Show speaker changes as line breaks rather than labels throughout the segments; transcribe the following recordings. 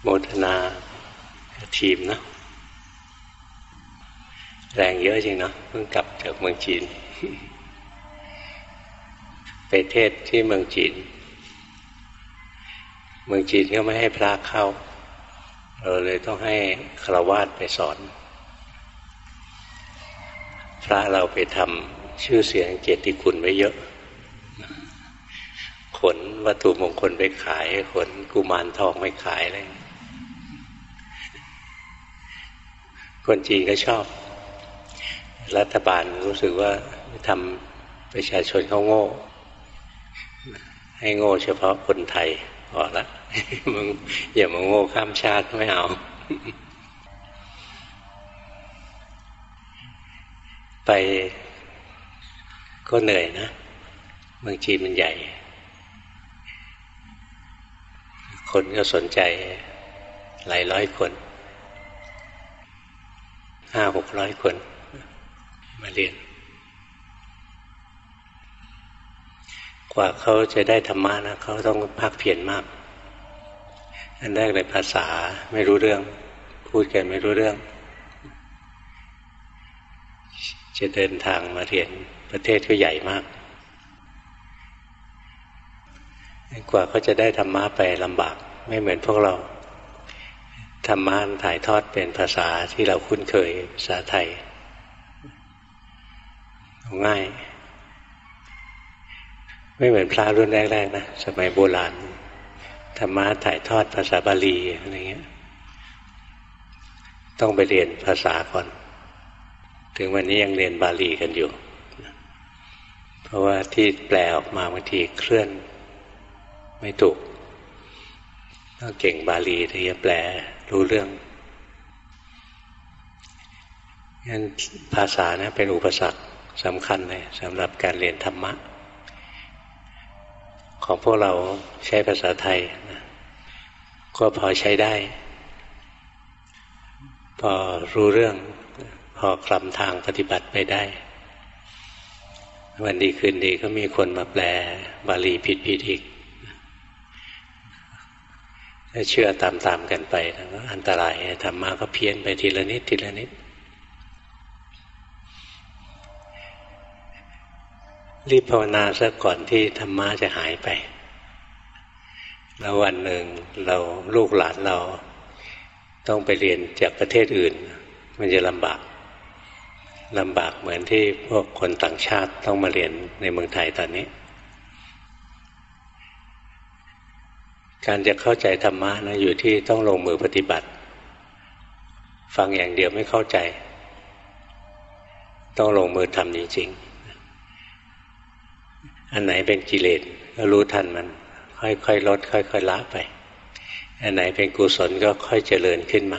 โมทนาทีมนะแรงเยอะจริงเนาะเพิ่งกลับจากเมืองจีนไปเทศที่เมืองจีนก็ไม่ให้พระเข้าเราเลยต้องให้ฆราวาสไปสอนพระเราไปทำชื่อเสียงเกียรติคุณไว้เยอะขนวัตถุมงคลไปขายขนกุมารทองไปขายอะไรคนจีนก็ชอบรัฐบาลรู้สึกว่าทำประชาชนเขาโง่ให้โง่เฉพาะคนไทยพอละมึงอย่ามาโง่ข้ามชาติไม่เอาไปก็เหนื่อยนะเมืองจีนมันใหญ่คนก็สนใจหลายร้อยคน500-600 คนมาเรียนกว่าเขาจะได้ธรรมะนะเขาต้องภาคเพียรมากอันแรกเลยภาษาไม่รู้เรื่องพูดกันไม่รู้เรื่องจะเดินทางมาเรียนประเทศก็ใหญ่มากกว่าเขาจะได้ธรรมะไปลำบากไม่เหมือนพวกเราธรรมะถ่ายทอดเป็นภาษาที่เราคุ้นเคยภาษาไทยง่ายไม่เหมือนพระรุ่นแรกๆนะสมัยโบราณธรรมะถ่ายทอดภาษาบาลีอะไรเงี้ยต้องไปเรียนภาษาก่อนถึงวันนี้ยังเรียนบาลีกันอยู่เพราะว่าที่แปลออกมาบางทีเคลื่อนไม่ถูกต้องเก่งบาลีถึงจะแปลรู้เรื่องงั้นภาษานะเป็นอุปสรรคสำคัญเลยสำหรับการเรียนธรรมะของพวกเราใช้ภาษาไทยนะก็พอใช้ได้พอรู้เรื่องพอคลำทางปฏิบัติไปได้วันดีคืนดีก็มีคนมาแปลบาลีผิดอีกถ้าเชื่อตามๆกันไปก็อันตรายธรรมะก็เพี้ยนไปทีละนิดทีละนิดรีบภาวนาซะก่อนที่ธรรมะจะหายไปแล้ววันหนึ่งเราลูกหลานเราต้องไปเรียนจากประเทศอื่นมันจะลำบากเหมือนที่พวกคนต่างชาติต้องมาเรียนในเมืองไทยตอนนี้การจะเข้าใจธรรมะนะอยู่ที่ต้องลงมือปฏิบัติฟังอย่างเดียวไม่เข้าใจต้องลงมือทำจริงๆอันไหนเป็นกิเลสก็รู้ทันมันค่อยๆลดค่อยๆละไปอันไหนเป็นกุศลก็ค่อยเจริญขึ้นมา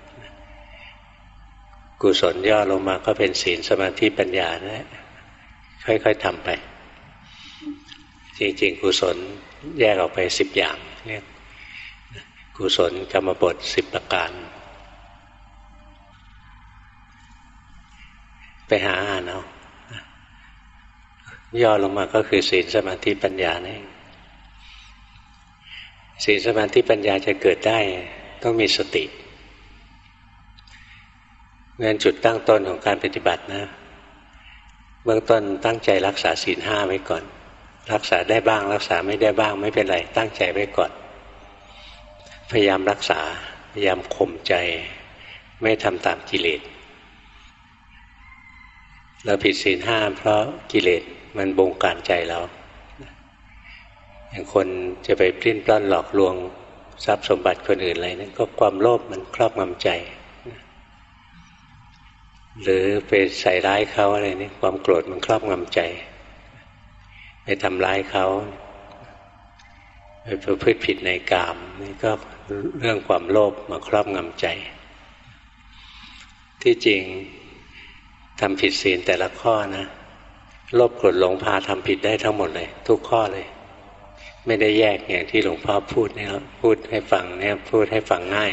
กุศลย่อลงมาก็เป็นศีลสมาธิปัญญานะค่อยๆทำไปจริงๆกุศลแยกออกไป10 อย่างเรียกกุศลกรรมบท10 ประการไปหาอ่านเอาย่อลงมาก็คือศีลสมาธิปัญญานั่นเองศีลสมาธิปัญญาจะเกิดได้ต้องมีสติงั้นจุดตั้งต้นของการปฏิบัตินะเบื้องต้นตั้งใจรักษาศีล 5ไว้ก่อนรักษาได้บ้างรักษาไม่ได้บ้างไม่เป็นไรตั้งใจไว้ก่อนพยายามรักษาพยายามข่มใจไม่ทำตามกิเลสเราผิดศีล 5เพราะกิเลสมันบงการใจเราอย่างคนจะไปปลิ้นปล้อนหลอกลวงทรัพย์สมบัติคนอื่นอะไรนั่นก็ความโลภมันครอบงำใจหรือไปใส่ร้ายเขาอะไรนี่ความโกรธมันครอบงำใจไปทำร้ายเขาไปประพฤติผิดในกามนี่ก็เรื่องความโลภมาครอบงำใจที่จริงทำผิดศีลแต่ละข้อนะโลภโกรธหลงพาทำผิดได้ทั้งหมดเลยทุกข้อเลยไม่ได้แยกอย่างที่หลวงพ่อพูดเนี่ยพูดให้ฟังเนี่ยพูดให้ฟังง่าย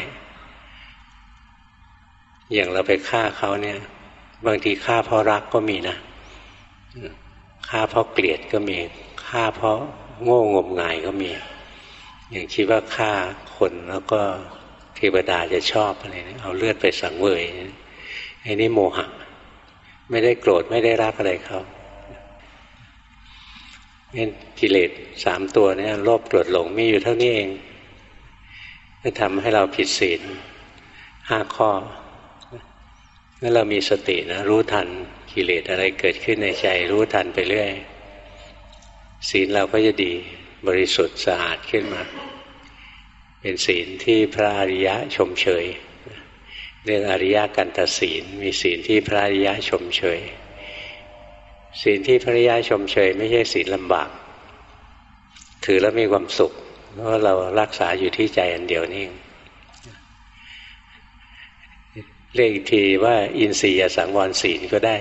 อย่างเราไปฆ่าเขาเนี่ยบางทีฆ่าเพราะรักก็มีนะฆ่าเพราะเกลียดก็มีฆ่าเพราะโง่งมงายก็มีอย่างคิดว่าฆ่าคนแล้วก็เทวดาจะชอบอะไรเนี่ยเอาเลือดไปสังเวยไอ้นี่โมหะไม่ได้โกรธไม่ได้รักอะไรเขาเนี่ยกิเลส3ตัวเนี่ยโลภโกรธหลงมีอยู่เท่านี้เองจะทำให้เราผิดศีล5 ข้อเมื่อเรามีสตินะรู้ทันกิเลสอะไรเกิดขึ้นในใจรู้ทันไปเรื่อยศีลเราก็จะดีบริสุทธิ์สะอาดขึ้นมาเป็นศีลที่พระอริยะชมเชยเรื่องอริยกันตศีลมีศีลที่พระอริยะชมเชยศีลที่พระอริยะชมเชยไม่ใช่ศีลลำบากถือแล้วมีความสุขเพราะเรารักษาอยู่ที่ใจอันเดียวนี่เรียกอีกทีว่าอินทรียสังวรศีลก็ได้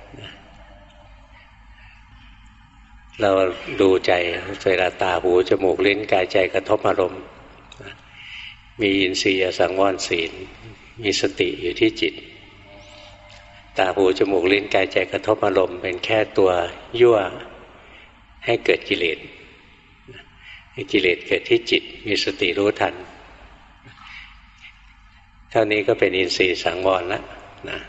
เราดูใจเวลาตาหูจมูกลิ้นกายใจกระทบอารมณ์มีอินทรียสังวรศีลมีสติอยู่ที่จิตตาหูจมูกลิ้นกายใจกระทบอารมณ์เป็นแค่ตัวยั่วให้เกิดกิเลสให้กิเลสเกิดที่จิตมีสติรู้ทันเท่านี้ก็เป็นอินทรีย์สังวรแล้วนะ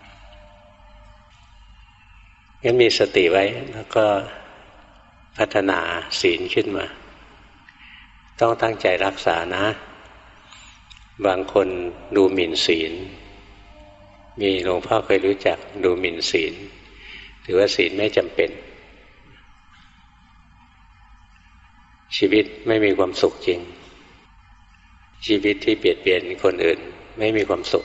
งั้นมีสติไว้แล้วก็พัฒนาศีลขึ้นมาต้องตั้งใจรักษานะบางคนดูหมิ่นศีลมีหลวงพ่อเคยรู้จักดูหมิ่นศีลถือว่าศีลไม่จำเป็นชีวิตไม่มีความสุขจริงชีวิตที่เบียดเบียนคนอื่นไม่มีความสุข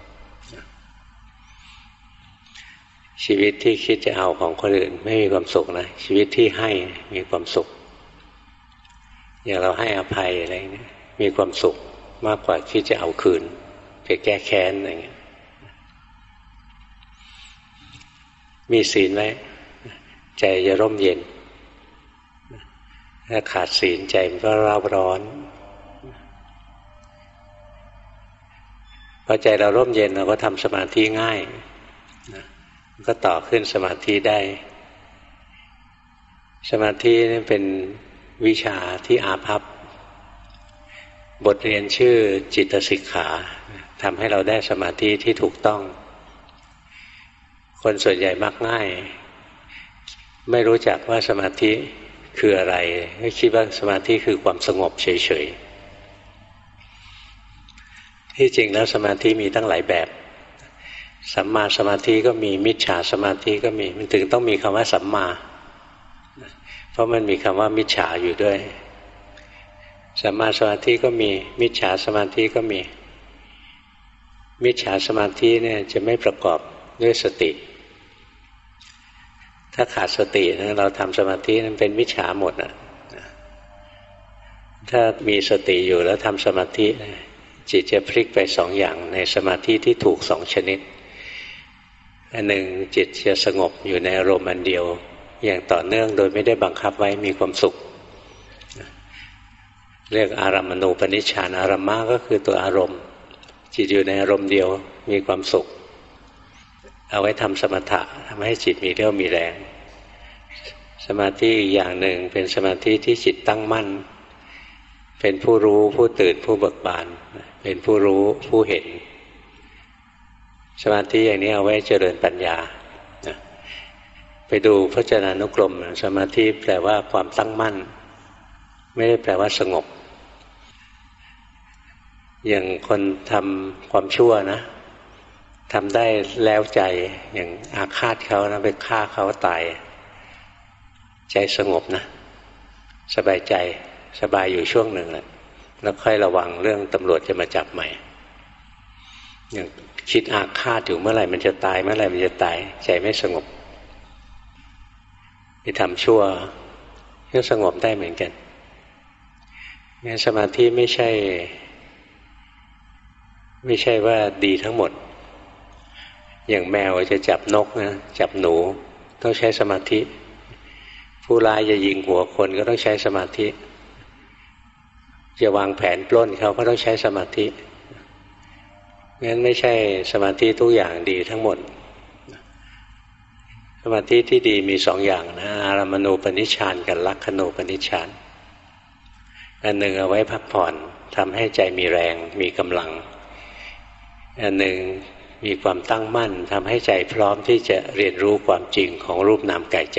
ชีวิตที่คิดจะเอาของคนอื่นไม่มีความสุขนะชีวิตที่ให้มีความสุขอย่างเราให้อภัยอะไรเนี่ยมีความสุขมากกว่าที่จะเอาคืนไปแก้แค้นอะไรเงี้ยมีศีลไว้ใจจะร่มเย็นถ้าขาดศีลใจมันก็ร้าวร้อนพอใจเราร่มเย็นเราก็ทำสมาธิง่ายก็ต่อขึ้นสมาธิได้สมาธินี่เป็นวิชาที่อาภัพบทเรียนชื่อจิตสิกขาทำให้เราได้สมาธิที่ถูกต้องคนส่วนใหญ่มักง่ายไม่รู้จักว่าสมาธิคืออะไรไม่คิดว่าสมาธิคือความสงบเฉยๆที่จริงแล้วสมาธิมีตั้งหลายแบบสัมมาสมาธิก็มีมิจฉาสมาธิก็มีมันถึงต้องมีคำว่าสัมมาเพราะมันมีคำว่ามิจฉาอยู่ด้วยสัมมาสมาธิก็มีมิจฉาสมาธิก็มีมิจฉาสมาธิเนี่ยจะไม่ประกอบด้วยสติถ้าขาดสตินะเราทำสมาธินั้นเป็นมิจฉาหมดอ่ะถ้ามีสติอยู่แล้วทำสมาธิจิตจะพลิกไป2 อย่างในสมาธิที่ถูก2 ชนิดอันหนึ่งจิตจะสงบอยู่ในอารมณ์อันเดียวอย่างต่อเนื่องโดยไม่ได้บังคับไว้มีความสุขเรียกอารัมมณูปนิชฌานอารัมมะก็คือตัวอารมณ์จิตอยู่ในอารมณ์เดียวมีความสุขเอาไว้ทำสมถะทำให้จิตมีเรี่ยวมีแรงสมาธิอีกอย่างหนึ่งเป็นสมาธิที่จิตตั้งมั่นเป็นผู้รู้ผู้ตื่นผู้เบิกบานเป็นผู้รู้ผู้เห็นสมาธิอย่างนี้เอาไว้เจริญปัญญาไปดูพจนานุกรมสมาธิแปลว่าความตั้งมั่นไม่ได้แปลว่าสงบอย่างคนทำความชั่วนะทำได้แล้วใจอย่างอาฆาตเขานะไปฆ่าเขาตายใจสงบนะสบายใจสบายอยู่ช่วงหนึ่งแหละแล้วค่อยระวังเรื่องตำรวจจะมาจับใหม่อย่างคิดอาฆาตอยู่เมื่อไหร่มันจะตายเมื่อไหร่มันจะตายใจไม่สงบไปทำชั่วก็สงบได้เหมือนกันงั้นสมาธิไม่ใช่ว่าดีทั้งหมดอย่างแมวจะจับนกนะจับหนูต้องใช้สมาธิผู้ร้ายจะยิงหัวคนก็ต้องใช้สมาธิจะวางแผนปล้นเขาก็ต้องใช้สมาธิงั้นไม่ใช่สมาธิทุกอย่างดีทั้งหมดสมาธิที่ดีมี2 อย่างนะอารัมมณูปนิชฌานกับลักขณูปนิชฌานอันหนึ่งเอาไว้พักผ่อนทำให้ใจมีแรงมีกำลังอันหนึ่งมีความตั้งมั่นทำให้ใจพร้อมที่จะเรียนรู้ความจริงของรูปนามกายใจ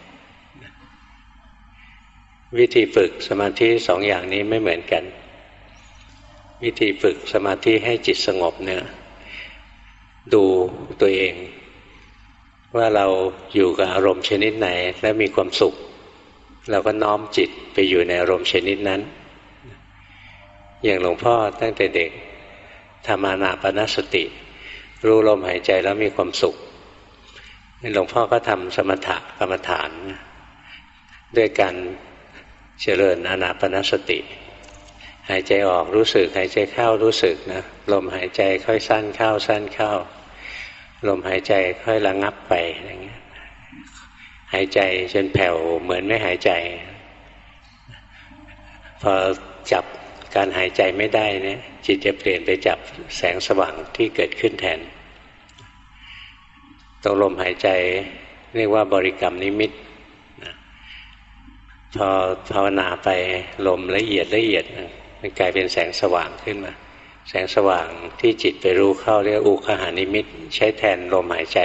วิธีฝึกสมาธิสองอย่างนี้ไม่เหมือนกันวิธีฝึกสมาธิให้จิตสงบเนี่ยดูตัวเองว่าเราอยู่กับอารมณ์ชนิดไหนและมีความสุขเราก็น้อมจิตไปอยู่ในอารมณ์ชนิดนั้นอย่างหลวงพ่อตั้งแต่เด็กทำอานาปานสติรู้ลมหายใจแล้วมีความสุขหลวงพ่อก็ทำสมถกรรมฐานด้วยการเจริญอานาปานสติหายใจออกรู้สึกหายใจเข้ารู้สึกนะลมหายใจค่อยสั้นเข้าสั้นเข้าลมหายใจค่อยระงับไปอย่างเงี้ยหายใจจนแผ่วเหมือนไม่หายใจพอจับการหายใจไม่ได้เนี่ยจิตจะเปลี่ยนไปจับแสงสว่างที่เกิดขึ้นแทนตรงลมหายใจเรียกว่าบริกรรมนิมิตพอภาวนาไปลมละเอียดมันกลายเป็นแสงสว่างขึ้นมาแสงสว่างที่จิตไปรู้เข้าเรียกอุคหานิมิตใช้แทนลมหายใจ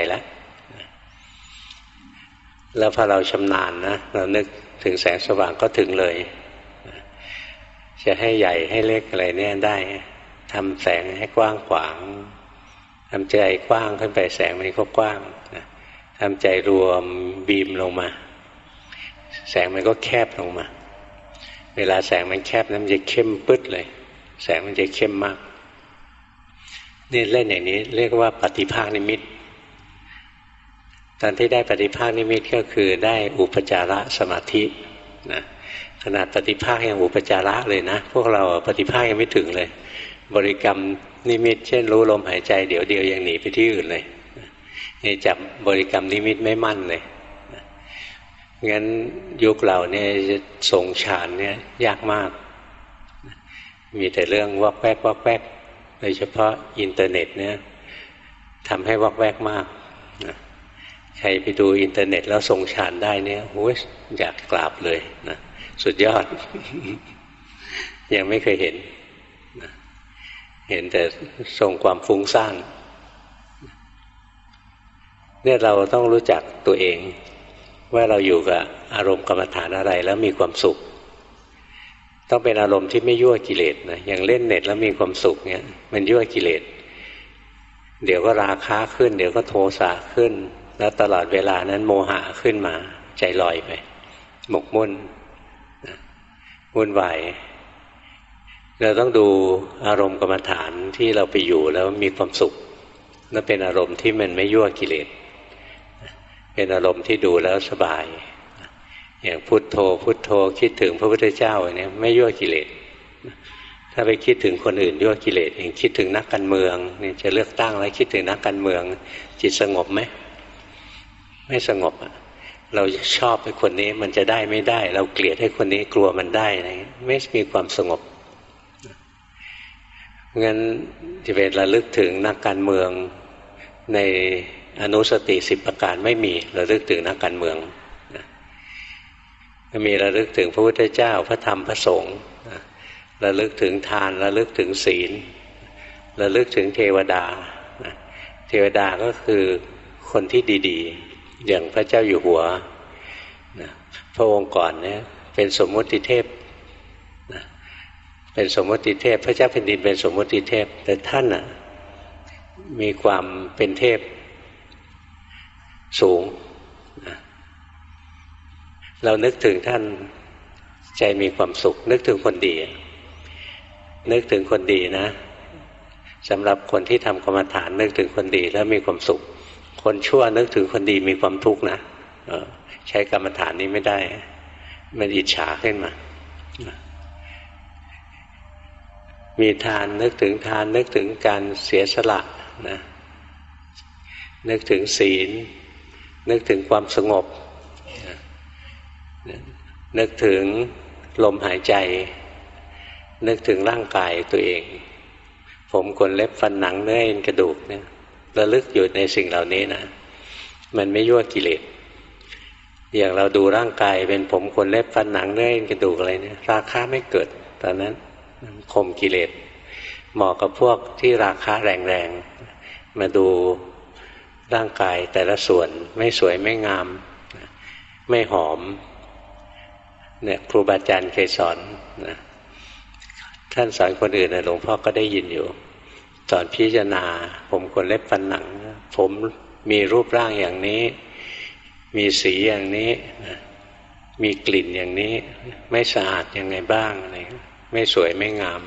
แล้วพอเราชำนาญนะเรานึกถึงแสงสว่างก็ถึงเลยจะให้ใหญ่ให้เล็กอะไรเนี่ยได้ทำแสงให้กว้างขวางทำใจกว้างขึ้นไปแสงมันก็กว้างทำใจรวมบีมลงมาแสงมันก็แคบลงมาเวลาแสงมันแคบนั้นมันจะเข้มปึ๊ดเลยแสงมันจะเข้มมากนี่เล่นอย่างนี้เรียกว่าปฏิภาคนิมิตตอนที่ได้ปฏิภาคนิมิตก็คือได้อุปจารสมาธินะขนาดปฏิภาคยังอุปจาระเลยนะพวกเราปฏิภาคยังไม่ถึงเลยบริกรรมนิมิตเช่นรู้ลมหายใจเดี๋ยวเดียวยังหนีไปที่อื่นเลยนี่จับบริกรรมนิมิตไม่มั่นเลยงั้นยุคเราเนี่ยจะส่งฌานเนี่ยยากมากมีแต่เรื่องวอกแวกโดยเฉพาะอินเทอร์เน็ตเนี่ยทำให้วอกแวกมากใครไปดูอินเทอร์เน็ตแล้วส่งฌานได้เนี่ยโอ้ยอยากกราบเลยนะสุดยอด ยังไม่เคยเห็นเห็นแต่ส่งความฟุ้งซ่านเนี่ยเราต้องรู้จักตัวเองว่าเราอยู่กับอารมณ์กรรมฐานอะไรแล้วมีความสุขต้องเป็นอารมณ์ที่ไม่ยั่วกิเลสนะอย่างเล่นเน็ตแล้วมีความสุขเนี่ยมันยั่วกิเลสเดี๋ยวก็ราคะขึ้นเดี๋ยวก็โทสะขึ้นแล้วตลอดเวลานั้นโมหะขึ้นมาใจลอยไปหมกมุ่นวุ่นวายเราต้องดูอารมณ์กรรมฐานที่เราไปอยู่แล้วมีความสุขนั่นเป็นอารมณ์ที่มันไม่ยั่วกิเลสเป็นอารมณ์ที่ดูแล้วสบายอย่างพุทโธพุทโธคิดถึงพระพุทธเจ้าเนี่ยไม่ยั่วกิเลสถ้าไปคิดถึงคนอื่นยั่วกิเลสอย่างคิดถึงนักการเมืองนี่จะเลือกตั้งแล้วคิดถึงนักการเมืองจิตสงบไหมไม่สงบอ่ะเราชอบไอ้คนนี้มันจะได้ไม่ได้เราเกลียดให้คนนี้กลัวมันได้อะไรไม่มีความสงบงั้นจะเป็นระลึกถึงนักการเมืองในอนุสติ10ประการไม่มีระลึกถึงนักการเมืองมีระลึกถึงพระพุทธเจ้าพระธรรมพระสงฆ์ระลึกถึงทานระลึกถึงศีลระลึกถึงเทวดาเทวดาก็คือคนที่ดีๆอย่างพระเจ้าอยู่หัวพระองค์ก่อนเนี่ยเป็นสมมุติเทพเป็นสมมุติเทพพระเจ้าแผ่นดินเป็นสมมุติเทพแต่ท่านน่ะมีความเป็นเทพสูงเรานึกถึงท่านใจมีความสุขนึกถึงคนดีนึกถึงคนดีนะสำหรับคนที่ทำกรรมฐานนึกถึงคนดีแล้วมีความสุขคนชั่วนึกถึงคนดีมีความทุกข์นะใช้กรรมฐานนี้ไม่ได้มันอิจฉาขึ้นมามีทานนึกถึงทานนึกถึงการเสียสละนะนึกถึงศีลนึกถึงความสงบนึกถึงลมหายใจนึกถึงร่างกายตัวเองผมขนเล็บฟันหนังเนื้อเอ็นกระดูกเนี่ยระลึกอยู่ในสิ่งเหล่านี้นะมันไม่ยั่วกิเลสอย่างเราดูร่างกายเป็นผมขนเล็บฟันหนังเนื้อเอ็นกระดูกอะไรเนี่ยราคะไม่เกิดตอนนั้นข่มกิเลสเหมาะกับพวกที่ราคะแรงๆมาดูร่างกายแต่ละส่วนไม่สวยไม่งามไม่หอมเนี่ยครูบาอาจารย์เคยสอนนะท่านสอนคนอื่นนะหลวงพ่อก็ได้ยินอยู่สอนพิจารณาผมขนเล็บฟันหนังผมมีรูปร่างอย่างนี้มีสีอย่างนี้มีกลิ่นอย่างนี้ไม่สะอาดยังไงบ้างอะไรไม่สวยไม่งาม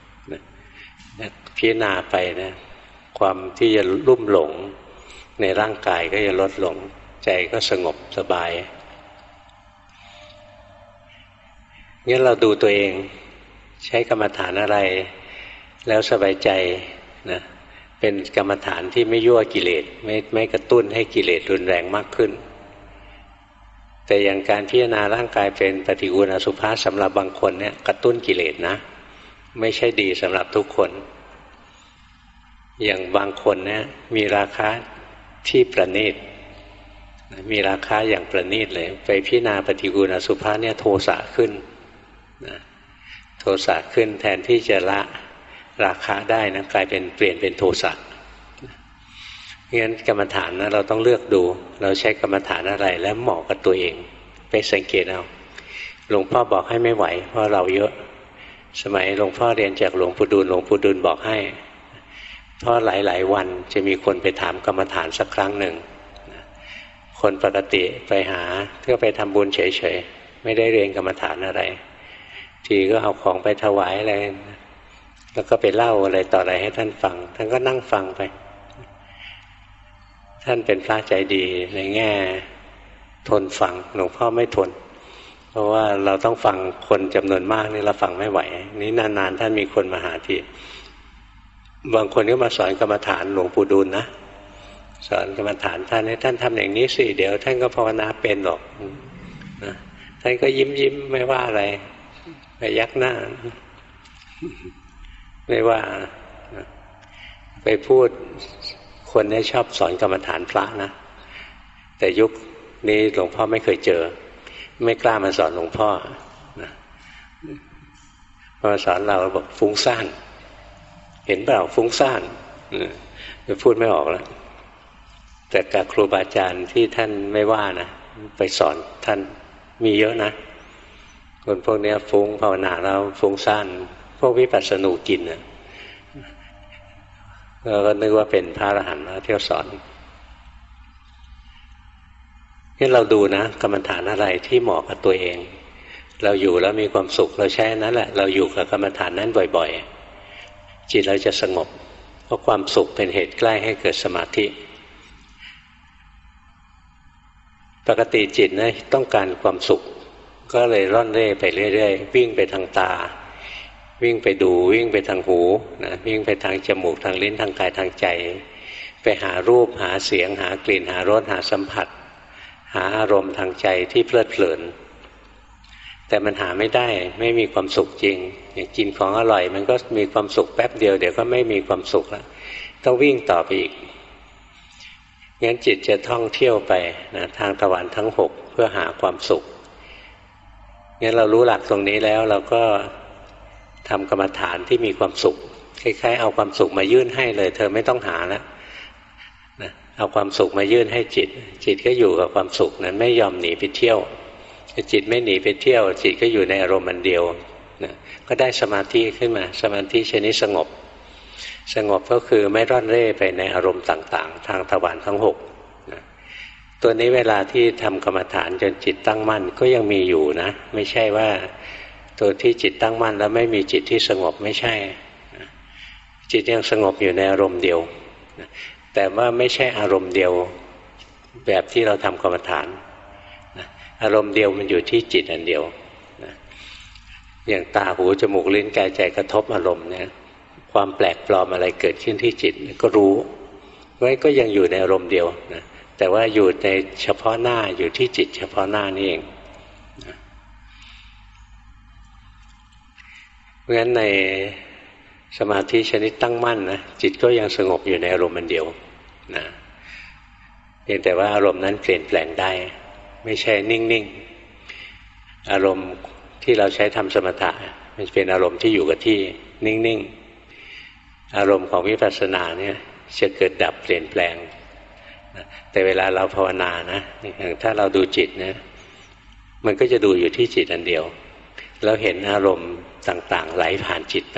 พิจารณาไปนะความที่จะลุ่มหลงในร่างกายก็จะลดลงใจก็สงบสบายงั้นเราดูตัวเองใช้กรรมฐานอะไรแล้วสบายใจนะเป็นกรรมฐานที่ไม่ยั่วกิเลสไม่กระตุ้นให้กิเลสรุนแรงมากขึ้นแต่อย่างการพิจารณาร่างกายเป็นปฏิกูลอสุภะสำหรับบางคนเนี่ยกระตุ้นกิเลสนะไม่ใช่ดีสำหรับทุกคนอย่างบางคนเนี่ยมีราคะที่ประณีตมีราคะอย่างประณีตเลยไปพิจารณาปฏิกูลอสุภะเนี่ยโทสะขึ้นโทสะขึ้นแทนที่จะละราคะได้นะกลายเป็นเปลี่ยนเป็นโทสะงั้นกรรมฐานนะเราต้องเลือกดูเราใช้กรรมฐานอะไรและเหมาะกับตัวเองไปสังเกตเอาหลวงพ่อบอกให้ไม่ไหวเพราะเราเยอะสมัยหลวงพ่อเรียนจากหลวงปู่ดูลหลวงปู่ดูลบอกให้เพราะหลายๆวันจะมีคนไปถามกรรมฐานสักครั้งหนึ่งคนปกติไปหาเพื่อไปทำบุญเฉยๆไม่ได้เรียนกรรมฐานอะไรทีก็เอาของไปถวายอะไรแล้วก็ไปเล่าอะไรต่ออะไรให้ท่านฟังท่านก็นั่งฟังไปท่านเป็นพระใจดีในแง่ทนฟังหลวงพ่อไม่ทนเพราะว่าเราต้องฟังคนจำนวนมากนี่เราฟังไม่ไหวนี่นานๆท่านมีคนมาหาทีบางคนก็มาสอนกรรมฐานหลวงปู่ดูลนะสอนกรรมฐานท่านให้ท่านทำอย่างนี้สิเดี๋ยวท่านก็ภาวนาเป็นหรอกนะท่านก็ยิ้มไม่ว่าอะไรไปยักหน้าไม่ว่าไปพูดคนนี้ชอบสอนกรรมฐานพระนะแต่ยุคนี้หลวงพ่อไม่เคยเจอไม่กล้ามาสอนหลวงพ่อนะมาสอนเราบอกฟุ้งซ่านเห็นเปล่าฟุ้งซ่านจะพูดไม่ออกแล้วแต่กับครูบาอาจารย์ที่ท่านไม่ว่านะไปสอนท่านมีเยอะนะคนพวกนี้ฟุ้งภาวนาแล้วฟุ้งซ่านพวกวิปัสสนูกินนะเราก็นึกว่าเป็นพระอรหันต์แล้วเที่ยวสอนนี่เราดูนะกรรมฐานอะไรที่เหมาะกับตัวเองเราอยู่แล้วมีความสุขเราใช้นั้นแหละเราอยู่กับกรรมฐานนั้นบ่อยๆจิตเราจะสงบเพราะความสุขเป็นเหตุใกล้ให้เกิดสมาธิปกติจิตนะต้องการความสุขก็เลยร่อนเร่ไปเรื่อยๆวิ่งไปทางตาวิ่งไปดูวิ่งไปทางหูนะวิ่งไปทางจมูกทางลิ้นทางกายทางใจไปหารูปหาเสียงหากลิ่นหารสหาสัมผัสหาอารมณ์ทางใจที่เพลิดเพลินแต่มันหาไม่ได้ไม่มีความสุขจริงอย่างกินของอร่อยมันก็มีความสุขแป๊บเดียวเดี๋ยวก็ไม่มีความสุขแล้วต้องวิ่งต่อไปอีกงั้นจิตจะท่องเที่ยวไปนะทางทวารทั้ง6เพื่อหาความสุขงั้นเรารู้หลักตรงนี้แล้วเราก็ทำกรรมฐานที่มีความสุขคล้ายๆเอาความสุขมายื่นให้เลยเธอไม่ต้องหาแล้วนะเอาความสุขมายื่นให้จิตจิตก็อยู่กับความสุขนั้นไม่ยอมหนีไปเที่ยวจิตไม่หนีไปเที่ยวจิตก็อยู่ในอารมณ์อันเดียวนะก็ได้สมาธิขึ้นมาสมาธิชนิดสงบสงบก็คือไม่ร่อนเร่ไปในอารมณ์ต่างๆทางทวารทั้ง6นะตัวนี้เวลาที่ทำกรรมฐานจนจิตตั้งมั่นก็ยังมีอยู่นะไม่ใช่ว่าตัวที่จิตตั้งมั่นแล้วไม่มีจิตที่สงบไม่ใช่จิตยังสงบอยู่ในอารมณ์เดียวแต่ว่าไม่ใช่อารมณ์เดียวแบบที่เราทำกรรมฐานอารมณ์เดียวมันอยู่ที่จิตอันเดียวอย่างตาหูจมูกลิ้นกายใจกระทบอารมณ์เนี่ยความแปลกปลอมอะไรเกิดขึ้นที่จิตก็รู้ไว้ก็ยังอยู่ในอารมณ์เดียวนะแต่ว่าอยู่ในเฉพาะหน้าอยู่ที่จิตเฉพาะหน้านี่เองเพราะฉะนั้นในสมาธิชนิดตั้งมั่นนะจิตก็ยังสงบอยู่ในอารมณ์อันเดียวนะเพียงแต่ว่าอารมณ์นั้นเปลี่ยนแปลงได้ไม่ใช่นิ่งๆอารมณ์ที่เราใช้ทำสมถะมันเป็นอารมณ์ที่อยู่กับที่นิ่งๆอารมณ์ของวิปัสสนาเนี่ยจะเกิดดับเปลี่ยนแปลงแต่เวลาเราภาวนานะอย่างถ้าเราดูจิตนะมันก็จะดูอยู่ที่จิตอันเดียวแล้วเห็นอารมณ์ต่างๆไหลผ่านจิตไป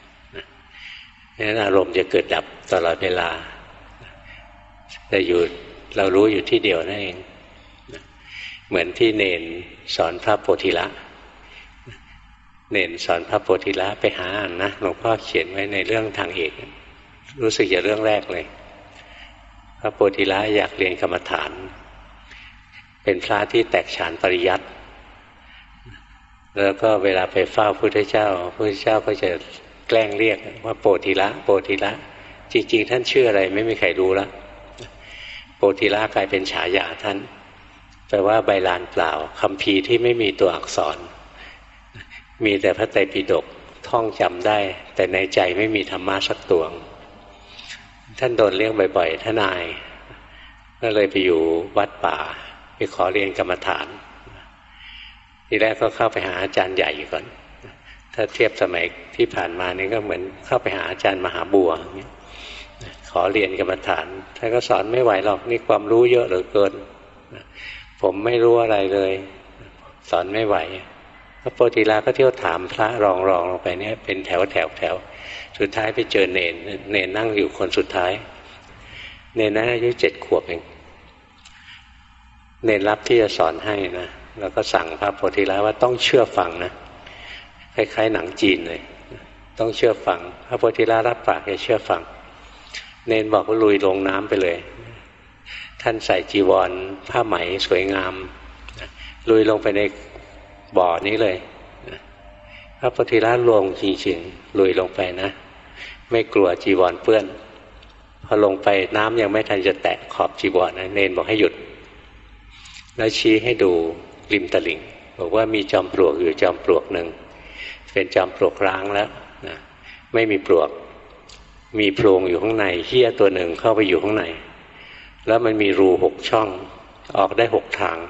นั้นอารมณ์จะเกิดดับตลอดเวลาแต่อยู่เรารู้อยู่ที่เดียวนั่นเองเหมือนที่เนนสอนพระโพธิละเนนสอนพระโพธิละไปหาอ่านนะหลวงพ่อเขียนไว้ในเรื่องทางเอกรู้สึกจะเรื่องแรกเลยพระโพธิละอยากเรียนกรรมฐานเป็นพระที่แตกฉานปริยัติแล้วก็เวลาไปเฝ้าพระพุทธเจ้าพระพุทธเจ้าก็จะแกล้งเรียกว่าโพธิละโพธิละจริงๆท่านชื่ออะไรไม่มีใครรู้ละโพธิละกลายเป็นฉายาท่านแปลว่าใบลานเปล่าคัมภีร์ที่ไม่มีตัวอักษรมีแต่พระไตรปิฎกท่องจำได้แต่ในใจไม่มีธรรมะสักตัวท่านโดนเรียกบ่อยๆท่านอายก็เลยไปอยู่วัดป่าไปขอเรียนกรรมฐานทีแรกก็เข้าไปหาอาจารย์ใหญ่ก่อนถ้าเทียบสมัยที่ผ่านมานี่ก็เหมือนเข้าไปหาอาจารย์มหาบัวขอเรียนกรรมฐานท่านก็สอนไม่ไหวหรอกนี่ความรู้เยอะเหลือเกินผมไม่รู้อะไรเลยสอนไม่ไหวพระโพธิละก็เที่ยวถามพระรองลงไปเนี่ยเป็นแถวสุดท้ายไปเจอเนนนั่งอยู่คนสุดท้ายเนนนั้นอายุ7 ขวบเองเนนรับที่จะสอนให้นะแล้วก็สั่งพระโพธิละว่าต้องเชื่อฟังนะคล้ายๆหนังจีนเลยต้องเชื่อฟังพระโพธิละรับปากจะเชื่อฟังเนนบอกว่าลุยลงน้ำไปเลยท่านใส่จีวรผ้าไหมสวยงามลุยลงไปในบ่อนี้เลยพระโพธิละลงจริงๆลุยลงไปนะไม่กลัวจีวรเปื้อนพอลงไปน้ำยังไม่ทันจะแตะขอบจีวรนะเนนบอกให้หยุดแล้วชี้ให้ดูริมตลิ่งบอกว่ามีจอมปลวกอยู่จอมปลวกหนึ่งเป็นจอมปลวกร้างแล้วนะไม่มีปลวกมีโพรงอยู่ข้างในเหี้ยตัวหนึ่งเข้าไปอยู่ข้างในแล้วมันมีรู6 ช่องออกได้6 ทาง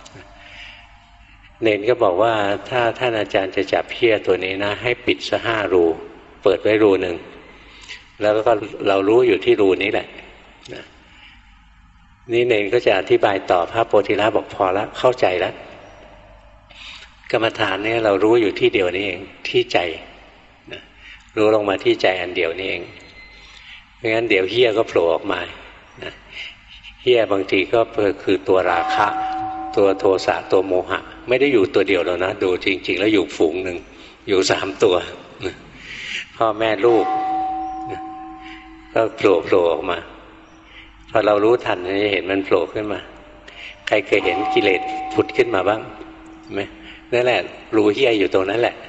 เนนก็บอกว่าถ้าท่านอาจารย์จะจับเหี้ยตัวนี้นะให้ปิดซะ5 รูเปิดไว้รูหนึ่งแล้วก็เรารู้อยู่ที่รูนี้แหละนี่เนนก็จะอธิบายต่อพระโพธิละบอกพอแล้วเข้าใจแล้วกรรมฐานเนี่ยเรารู้อยู่ที่เดียวนี้เองที่ใจรู้ลงมาที่ใจอันเดียวนี้เองเพราะงั้นเดี๋ยวเหี้ยก็โผล่ออกมาเหี้ยบางทีก็คือตัวราคะตัวโทสะตัวโมหะไม่ได้อยู่ตัวเดียวแล้วนะดูจริงๆแล้วอยู่ฝูงหนึ่งอยู่3 ตัวพ่อแม่ลูกก็โผล่ออกมาพอเรารู้ทันจะเห็นมันโผล่ขึ้นมาใครเคยเห็นกิเลสผุดขึ้นมาบ้างไหมนั่นแหละรูเหี้ยอยู่ตรงนั้นแหละ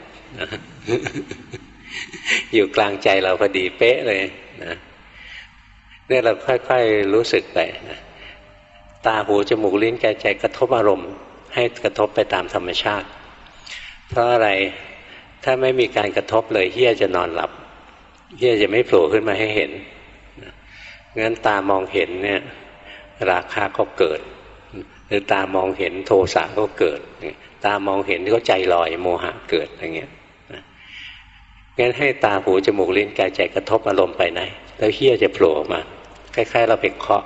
อยู่กลางใจเราพอดีเป๊ะเลยนะเนี่ยเราค่อยๆรู้สึกไปนะตาหูจมูกลิ้นกายใจกระทบอารมณ์ให้กระทบไปตามธรรมชาติเพราะอะไรถ้าไม่มีการกระทบเลยเหี้ยจะนอนหลับเหี้ยจะไม่โผล่ขึ้นมาให้เห็นงั้นตามองเห็นเนี่ยราคะก็เกิดหรือตามองเห็นโทสะก็เกิดตามองเห็นก็ใจลอยโมหะเกิดอย่างเงี้ยงั้นให้ตาหูจมูกลิ้นกายใจกระทบอารมณ์ไปนะแล้วเหี้ยจะโผล่ออกมาคล้ายๆเราไปเคาะ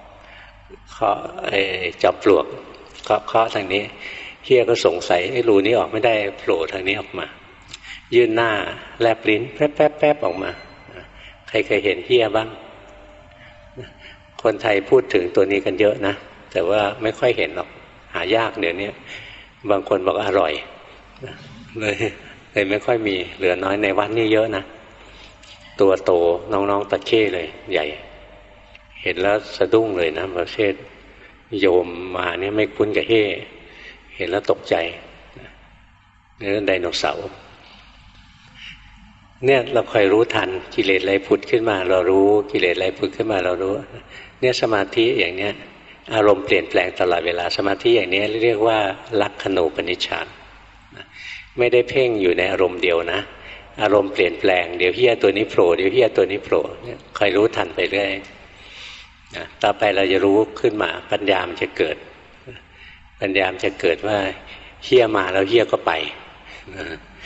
จอมปลวกเคาะทางนี้เหี้ยก็สงสัยไอ้รูนี้ออกไม่ได้โผล่ทางนี้ออกมายื่นหน้าแลบลิ้นแป๊บออกมาใครเคยเห็นเหี้ยบ้างคนไทยพูดถึงตัวนี้กันเยอะนะแต่ว่าไม่ค่อยเห็นหรอกหายากเดี๋ยวนี้บางคนบอกอร่อยเลยไม่ค่อยมีเหลือน้อยในวัดนี่เยอะนะตัวโตน้องๆตะเข้เลยใหญ่เห็นแล้วสะดุ้งเลยนะประเภทโยมมาเนี่ยไม่คุ้นกับเห็นแล้วตกใจนี่ไดโนเสาร์เนี่ยเราคอยรู้ทันกิเลสอะไรผุดขึ้นมาเรารู้กิเลสอะไรผุดขึ้นมาเรารู้เนี่ยสมาธิอย่างเนี้ยอารมณ์เปลี่ยนแปลงตลอดเวลาสมาธิอย่างนี้เรียกว่าลักขณูปนิชฌานไม่ได้เพ่งอยู่ในอารมณ์เดียวนะอารมณ์เปลี่ยนแปลงเดี๋ยวเหี้ยตัวนี้โผล่เดี๋ยวเหี้ยตัวนี้โผล่เนี่ยคอยรู้ทันไปเรื่อยต่อไปเราจะรู้ขึ้นมาปัญญามันจะเกิดปัญญามันจะเกิดว่าเหี้ยมาแล้วเหี้ยก็ไป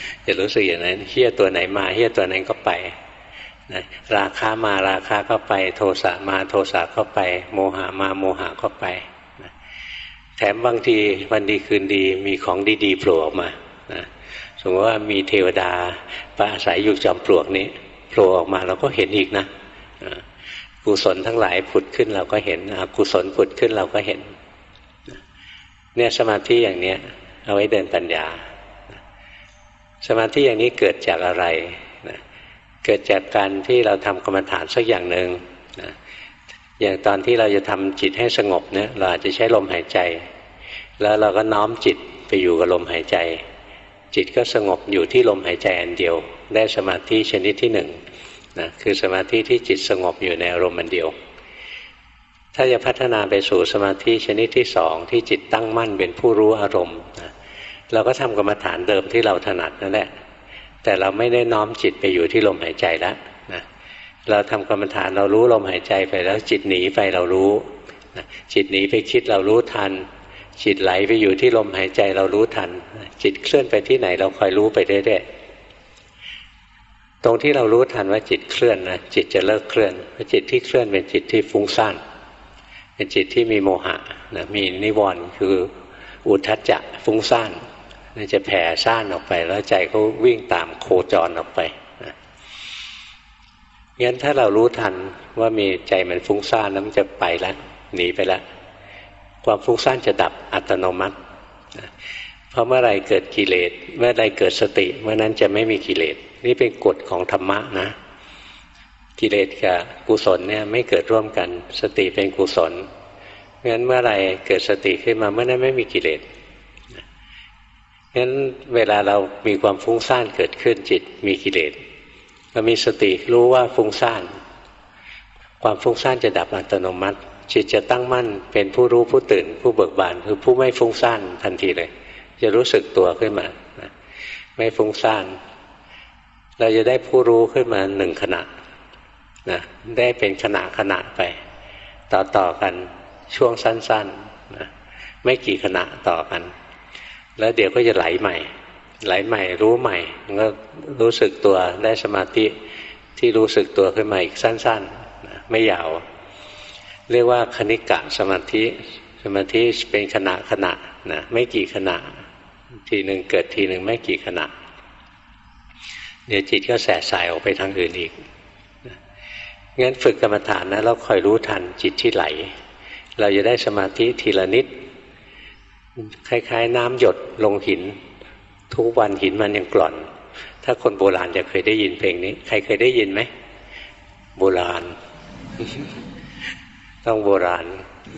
จะรู้สึกอย่างนั้นเหี้ยตัวไหนมาเหี้ยตัวนั้นก็ไปนะราคะมาราคะก็ไปโทสะมาโทสะก็ไปโมหะมาโมหะก็ไปนะแถมบางทีวันดีคืนดีมีของดีๆโผล่ออกมานะสมมติว่ามีเทวดาประอาศัยอยู่จอมปลวกนี้โผล่ออกมาเราก็เห็นอีกนะกุศลทั้งหลายผุดขึ้นเราก็เห็นอกุศลผุดขึ้นเราก็เห็นเนี่ยสมาธิอย่างนี้เอาไว้เดินปัญญาสมาธิอย่างนี้เกิดจากอะไรนะเกิดจากการที่เราทำกรรมฐานสักอย่างหนึ่งนะอย่างตอนที่เราจะทำจิตให้สงบเนี่ยเราอาจจะใช้ลมหายใจแล้วเราก็น้อมจิตไปอยู่กับลมหายใจจิตก็สงบอยู่ที่ลมหายใจอันเดียวได้สมาธิชนิดที่หนึ่งนะคือสมาธิที่จิตสงบอยู่ในอารมณ์อันเดียวถ้าจะพัฒนาไปสู่สมาธิชนิดที่สองที่จิตตั้งมั่นเป็นผู้รู้อารมณ์นะเราก็ทำกรรมฐานเดิมที่เราถนัดนั่นแหละแต่เราไม่ได้น้อมจิตไปอยู่ที่ลมหายใจแล้วนะเราทำกรรมฐานเรารู้ลมหายใจไปแล้วจิตหนีไปเรารู้นะจิตหนีไปคิดเรารู้ทันจิตไหลไปอยู่ที่ลมหายใจเรารู้ทันจิตเคลื่อนไปที่ไหนเราคอยรู้ไปเรื่อยๆตรงที่เรารู้ทันว่าจิตเคลื่อนนะจิตจะเลิกเคลื่อนเพราะจิตที่เคลื่อนเป็นจิตที่ฟุ้งซ่านเป็นจิตที่มีโมหะนะมีนิวรณ์คืออุทธัจจะฟุ้งซ่านนี่จะแผ่ซ่านออกไปแล้วใจก็วิ่งตามโคจรออกไปนะงั้นถ้าเรารู้ทันว่ามีใจมันฟุ้งซ่านแล้วมันจะไปแล้วหนีไปแล้วความฟุ้งซ่านจะดับอัตโนมัตินะเพราะเมื่อไรเกิดกิเลสเมื่อไรเกิดสติเมื่อนั้นจะไม่มีกิเลสนี่เป็นกฎของธรรมะนะกิเลสกับกุศลเนี่ยไม่เกิดร่วมกันสติเป็นกุศลงั้นเมื่อไรเกิดสติขึ้นมาเมื่อนั้นไม่มีกิเลสงั้นเวลาเรามีความฟุ้งซ่านเกิดขึ้นจิตมีกิเลสเรามีสติรู้ว่าฟุ้งซ่านความฟุ้งซ่านจะดับอัตโนมัติจิตจะตั้งมั่นเป็นผู้รู้ผู้ตื่นผู้เบิกบานคือผู้ไม่ฟุ้งซ่านทันทีเลยจะรู้สึกตัวขึ้นมาไม่ฟุ้งซ่านเราจะได้ผู้รู้ขึ้นมาหนึ่งขณะนะได้เป็นขณะไปต่อกันช่วงสั้นๆนะไม่กี่ขณะต่อกันแล้วเดี๋ยวก็จะไหลใหม่รู้ใหม่ก็รู้สึกตัวได้สมาธิที่รู้สึกตัวขึ้นมาอีกสั้นๆนะไม่ยาวเรียกว่าคณิกะสมาธิเป็นขณะนะไม่กี่ขณะทีหนึ่งเกิดทีหนึ่งไม่กี่ขณะเดี๋ยวจิตก็แสบสายออกไปทางอื่นอีกงั้นฝึกกรรมฐานนะเราคอยรู้ทันจิตที่ไหลเราจะได้สมาธิทีละนิดคล้ายๆน้ำหยดลงหินทุกวันหินมันยังกร่อนถ้าคนโบราณจะเคยได้ยินเพลงนี้ใครเคยได้ยินไหมโบราณ ต้องโบราณ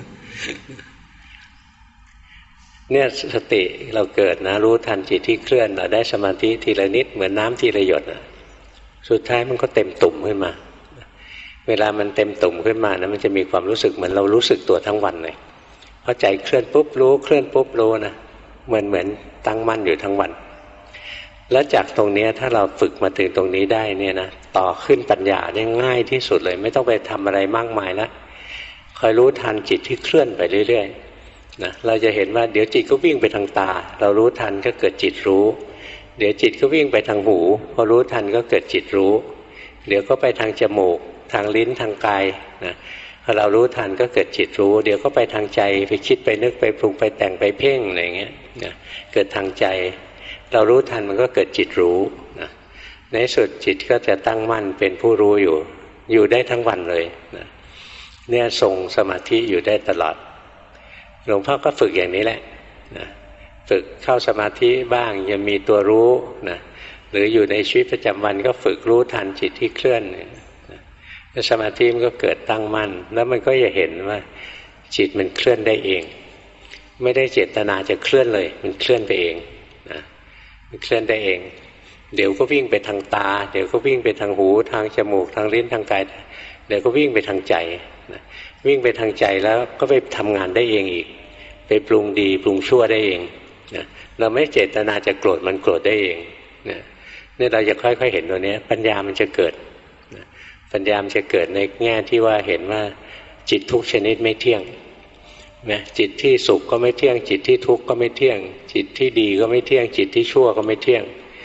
เนี่ยสติเราเกิดนะรู้ทันจิตที่เคลื่อนเราได้สมาธิทีละนิดเหมือนน้ำทีละหยดสุดท้ายมันก็เต็มตุ่มขึ้นมาเวลามันเต็มตุ่มขึ้นมานะมันจะมีความรู้สึกเหมือนเรารู้สึกตัวทั้งวันเลยพอใจเคลื่อนปุ๊บรู้เคลื่อนปุ๊บรู้นะเหมือนตั้งมั่นอยู่ทั้งวันแล้วจากตรงนี้ถ้าเราฝึกมาถึงตรงนี้ได้เนี่ยนะต่อขึ้นปัญญาเนี่ยง่ายที่สุดเลยไม่ต้องไปทำอะไรมากมายแล้วคอยรู้ทันจิตที่เคลื่อนไปเรื่อยๆนะเราจะเห็นว่าเดี๋ยวจิตก็วิ่งไปทางตาเรารู้ทันก็เกิดจิตรู้เดี๋ยวจิตก็วิ่งไปทางหูพอรู้ทันก็เกิดจิตรู้เดี๋ยวก็ไปทางจมูกทางลิ้นทางกายนะพอเรารู้ทันก็เกิดจิตรู้เดี๋ยวก็ไปทางใจไปคิดไปนึกไปปรุงไปแต่งไปเพ่งอะไรเงี้ยนะเกิดทางใจเรารู้ทันมันก็เกิดจิตรู้นะในสุดจิตก็จะตั้งมั่นเป็นผู้รู้อยู่ได้ทั้งวันเลยนะเนี่ยทรงสมาธิอยู่ได้ตลอดหลวงพ่อก็ฝึกอย่างนี้แหละนะฝึกเข้าสมาธิบ้างยังมีตัวรู้นะหรืออยู่ในชีวิตประจำวันก็ฝึกรู้ทันจิตที่เคลื่อนสมาธิมันก็เกิดตั้งมั่นแล้วมันก็จะเห็นว่าจิตมันเคลื่อนได้เองไม่ได้เจตนาจะเคลื่อนเลยมันเคลื่อนไปเองนะมันเคลื่อนได้เองเดี๋ยวก็วิ่งไปทางตาเดี๋ยวก็วิ่งไปทางหูทางจมูกทางลิ้นทางกายเดี๋ยวก็วิ่งไปทางใจนะวิ่งไปทางใจแล้วก็ไปทำงานได้เองอีกไปปรุงดีปรุงชั่วได้เองนะเราไม่เจตนาจะโกรธมันโกรธได้เองนะนี่เราจะค่อยๆเห็นตัวนี้ปัญญามันจะเกิดปัญญาจะเกิดในแง่ที่ว่าเห็นว่าจิตทุกชนิดไม่เที่ยงนะจิตที่สุขก็ไม่เที่ยงจิตที่ทุกข์ก็ไม่เที่ยงจิตที่ดีก็ไม่เที่ยงจิตที่ชั่วก็ไม่เที่ยง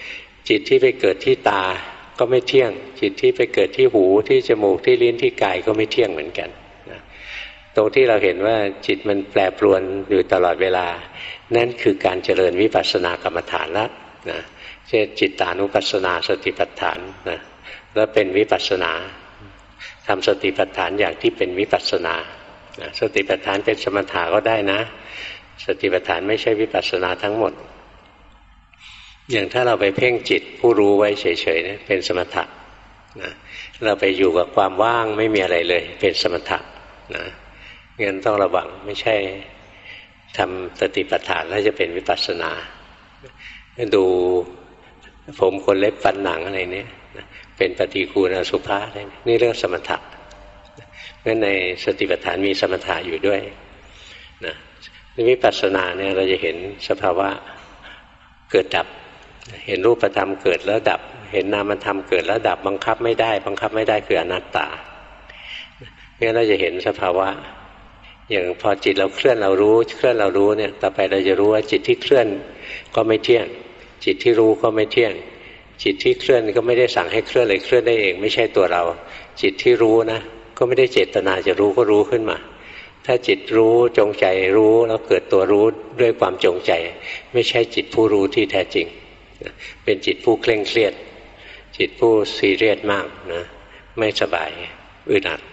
จิตที่ไปเกิดที่ตาก็ไม่เที่ยงจิตที่ไปเกิดที่หูที่จมูกที่ลิ้นที่กายก็ไม่เที่ยงเหมือนกันนะตรงที่เราเห็นว่าจิตมันแปรปรวนอยู่ตลอดเวลานั่นคือการเจริญวิปัสสนากรรมฐานแล้วนะเช่นจิตตานุปัสสนาสติปัฏฐานนะแล้วเป็นวิปัสสนาทำสติปัฏฐานอย่างที่เป็นวิปัสสนาสติปัฏฐานเป็นสมถะก็ได้นะสติปัฏฐานไม่ใช่วิปัสสนาทั้งหมดอย่างถ้าเราไปเพ่งจิตผู้รู้ไว้เฉยๆเนี่ยเป็นสมถะนะเราไปอยู่กับความว่างไม่มีอะไรเลยเป็นสมถะนะงั้นต้องระวังไม่ใช่ทำสติปัฏฐานแล้วจะเป็นวิปัสสนาดูผมขนเล็บฟันหนังอะไรเนี่ยเป็นปฏิกูลอสุภะนี่เรื่องสมถะเพราะในสติปัฏฐานมีสมถะอยู่ด้วยนะในวิปัสสนาเนี่ยเราจะเห็นสภาวะเกิดดับเห็นรูปธรรมเกิดแล้วดับเห็นนามธรรมเกิดแล้วดับบังคับไม่ได้คืออนัตตาเนี่ยเราจะเห็นสภาวะอย่างพอจิตเราเคลื่อนเรารู้เนี่ยต่อไปเราจะรู้ว่าจิตที่เคลื่อนก็ไม่เที่ยงจิตที่รู้ก็ไม่เที่ยงจิตที่เคลื่อนก็ไม่ได้สั่งให้เคลื่อนเลยเคลื่อนได้เองไม่ใช่ตัวเราจิตที่รู้นะก็ไม่ได้เจตนาจะรู้ก็รู้ขึ้นมาถ้าจิตรู้จงใจรู้แล้วเกิดตัวรู้ด้วยความจงใจไม่ใช่จิตผู้รู้ที่แท้จริงเป็นจิตผู้เคร่งเครียดจิตผู้ซีเรียสมากนะไม่สบายอึดอัด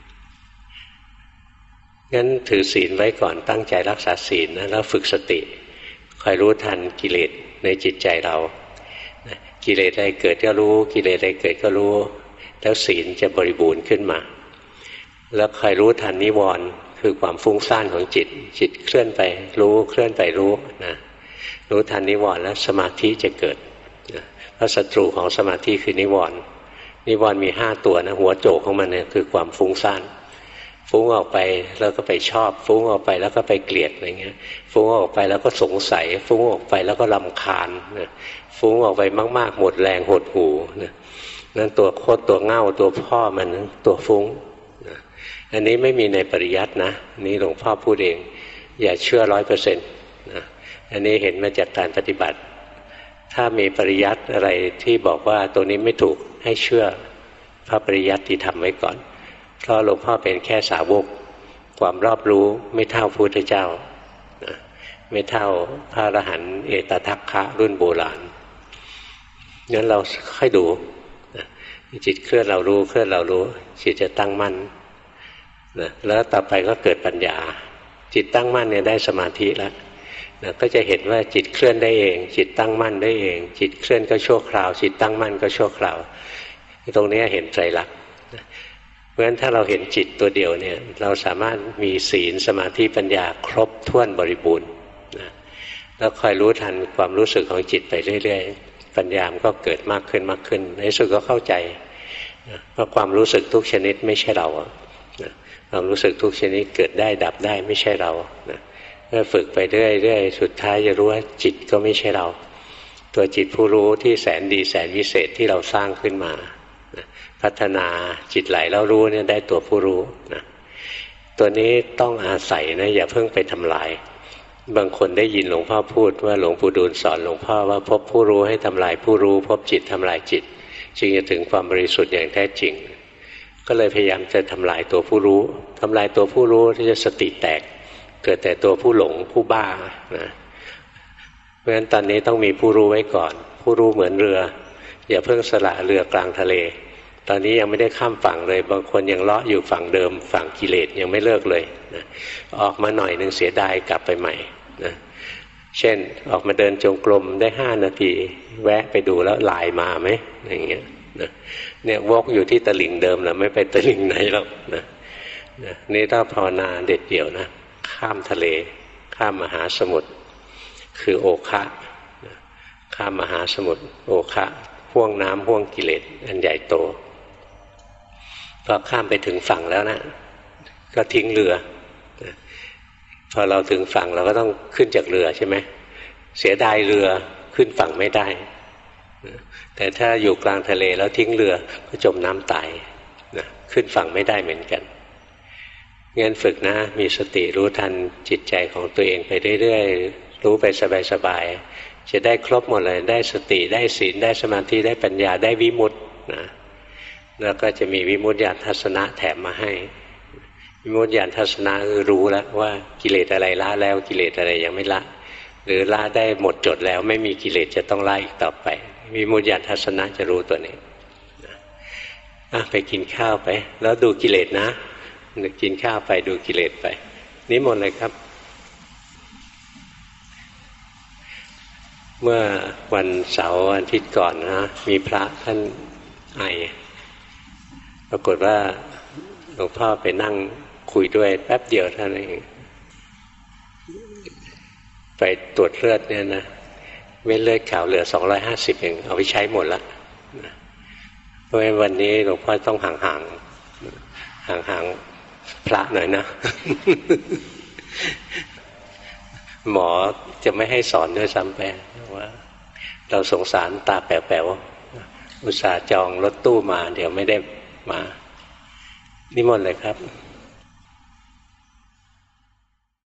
งั้นถือศีลไว้ก่อนตั้งใจรักษาศีลนะแล้วฝึกสติคอยรู้ทันกิเลสในจิตใจเรากิเลสอะไรเกิดก็รู้กิเลสอะไรเกิดก็รู้แล้วศีลจะบริบูรณ์ขึ้นมาแล้วคอยรู้ทันนิวรณ์คือความฟุ้งซ่านของจิตเคลื่อนไปรู้เคลื่อนไปรู้นะรู้ทันนิวรณ์แล้วสมาธิจะเกิดเพราะศัตรูของสมาธิคือนิวรณ์มี5ตัวนะหัวโจกของมันเนี่ยคือความฟุ้งซ่านฟุ้งออกไปแล้วก็ไปชอบฟุ้งออกไปแล้วก็ไปเกลียดอะไรเงี้ยฟุ้งออกไปแล้วก็สงสัยฟุ้งออกไปแล้วก็รำคาญนะฟุ้งออกไปมากๆหมดแรงหดหู่นะนั่นตัวโคตรตัวเง่าตัวพ่อมันตัวฟุ้งนะอันนี้ไม่มีในปริยัตินะนี่หลวงพ่อพูดเองอย่าเชื่อ 100% นะอันนี้เห็นมาจากการปฏิบัติถ้ามีปริยัติอะไรที่บอกว่าตัวนี้ไม่ถูกให้เชื่อพระปริยัติที่ทำไว้ก่อนเพราะหลวงพ่อเป็นแค่สาวกความรอบรู้ไม่เท่าพระพุทธเจ้านะไม่เท่าพระอรหันต์เอตทัคคะรุ่นโบราณงั้นเราค่อยดูนะจิตเคลื่อนเรารู้จิตจะตั้งมั่นนะแล้วต่อไปก็เกิดปัญญาจิตตั้งมั่นเนี่ยได้สมาธิแล้วนะก็จะเห็นว่าจิตเคลื่อนได้เองจิตตั้งมั่นได้เองจิตเคลื่อนก็ชั่วคราวจิตตั้งมั่นก็ชั่วคราวตรงนี้เห็นไตรลักษณ์เพราะฉะนั้นถ้าเราเห็นจิตตัวเดียวเนี่ยเราสามารถมีศีลสมาธิปัญญาครบถ้วนบริบูรณ์นะแล้วคอยรู้ทันความรู้สึกของจิตไปเรื่อยๆปัญญามันก็เกิดมากขึ้นในที่สุดก็เข้าใจนะว่าความรู้สึกทุกชนิดไม่ใช่เรานะความรู้สึกทุกชนิดเกิดได้ดับได้ไม่ใช่เรานะเมื่อฝึกไปเรื่อยๆสุดท้ายจะรู้ว่าจิตก็ไม่ใช่เราตัวจิตผู้รู้ที่แสนดีแสนวิเศษที่เราสร้างขึ้นมาพัฒนาจิตไหลแล้วรู้เนี่ยได้ตัวผู้รู้นะตัวนี้ต้องอาศัยนะอย่าเพิ่งไปทำลายบางคนได้ยินหลวงพ่อพูดว่าหลวงปู่ดูลสอนหลวงพ่อว่าพบผู้รู้ให้ทำลายผู้รู้พบจิตทำลายจิตจึงจะถึงความบริสุทธิ์อย่างแท้จริงก็เลยพยายามจะทำลายตัวผู้รู้ทำลายตัวผู้รู้ที่จะสติแตกเกิดแต่ตัวผู้หลงผู้บ้านะเพราะฉะนั้นตอนนี้ต้องมีผู้รู้ไว้ก่อนผู้รู้เหมือนเรืออย่าเพิ่งสละเรือกลางทะเลตอนนี้ยังไม่ได้ข้ามฝั่งเลยบางคนยังเลาะอยู่ฝั่งเดิมฝั่งกิเลสยังไม่เลิกเลยนะออกมาหน่อยนึงเสียดายกลับไปใหม่นะเช่นออกมาเดินจงกรมได้5 นาทีแวะไปดูแล้วลายมาไหมอย่างเงี้ยนะเนี่ยวกอยู่ที่ตลิ่งเดิมแล้วไม่ไปตลิ่งไหนหรอกนะนี่ถ้าภาวนาเด็ดเดี่ยวนะข้ามทะเลข้ามมหาสมุทรคือโอคะข้ามมหาสมุทรโอคะห่วงน้ำห่วงกิเลสอันใหญ่โตพอข้ามไปถึงฝั่งแล้วนะก็ทิ้งเรือพอเราถึงฝั่งเราก็ต้องขึ้นจากเรือใช่ไหมเสียดายเรือขึ้นฝั่งไม่ได้แต่ถ้าอยู่กลางทะเลแล้วทิ้งเรือก็จมน้ำตายนะขึ้นฝั่งไม่ได้เหมือนกันงั้นฝึกนะมีสติรู้ทันจิตใจของตัวเองไปเรื่อยๆรู้ไปสบายๆจะได้ครบหมดเลยได้สติได้ศีลได้สมาธิได้ปัญญาได้วิมุตตินะแล้วก็จะมีวิมุตติญาณทัศนะแถมมาให้วิมุตติญาณทัศนะคือรู้แล้วว่ากิเลสอะไรละแล้วกิเลสอะไรยังไม่ละหรือละได้หมดจดแล้วไม่มีกิเลสจะต้องละอีกต่อไปวิมุตติญาณทัศนะจะรู้ตัวนี้ไปกินข้าวไปแล้วดูกิเลสนะกินข้าวไปดูกิเลสไปนิมนต์เลยครับเมื่อวันเสาร์วันอาทิตย์ก่อนนะมีพระท่านไอปรากฏว่าหลวงพ่อไปนั่งคุยด้วยแป๊บเดียวเท่านั้นเองไปตรวจเลือดเนี่ยนะเม็ดเลือดขาวเหลือ250เองเอาไปใช้หมดละเพราะวันนี้หลวงพ่อต้องห่างพระหน่อยนะ หมอจะไม่ให้สอนด้วยซ้ำไปว่าเราสงสารตาแป๋วๆอุตส่าห์จองรถตู้มาเดี๋ยวไม่ได้มานิมนต์เลยครับ